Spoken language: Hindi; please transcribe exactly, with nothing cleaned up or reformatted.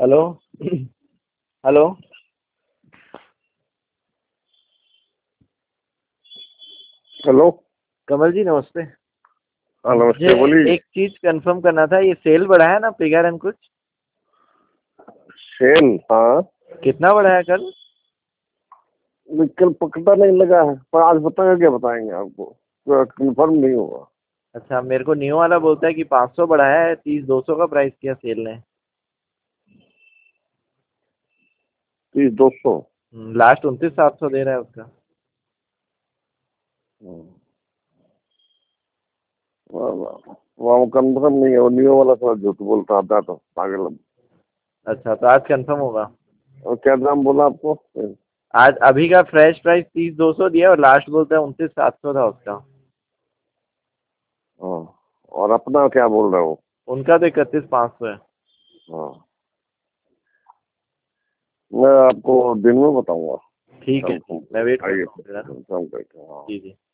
Hello. Hello. Hello. Kamal ji नमस्ते। हाँ मुझे नमस्ते, बोलिए। एक चीज कंफर्म करना था, ये सेल बढ़ा है ना पिगर एंड कुछ? सेल? हाँ। कितना बढ़ा है कल? कल पकड़ा नहीं लगा है, पर आज बताएंगे, क्या बताएंगे आपको, कंफर्म नहीं होगा। अच्छा, मेरे को न्यू वाला बोलता है कि पाँच सौ बढ़ाया है, तीस दो सौ का प्राइस किया सेल ने। तीस दो सौ। लास्ट उनतीस सात सौ दे रहा है उसका। वहाँ कंफर्म नहीं है, वो नियो वाला थोड़ा झूठ बोलता आता तो पागल। अच्छा, तो आज कंफर्म होगा। और क्या दाम बोला आपको? आज अभी का फ्रेश प्राइस तीस दो सौ दिया और लास्ट बोलता है उनतीस सात सौ था उसका। हाँ। और अपना क्या बोल रहे हो? उनका तो इकतीस पाँच सौ है। हाँ, मैं आपको दिन में बताऊंगा। ठीक है, कंफर्म। मैं वेट आइए, करता हूँ फिर, है ना? कंफर्म करके। हाँ। जी जी।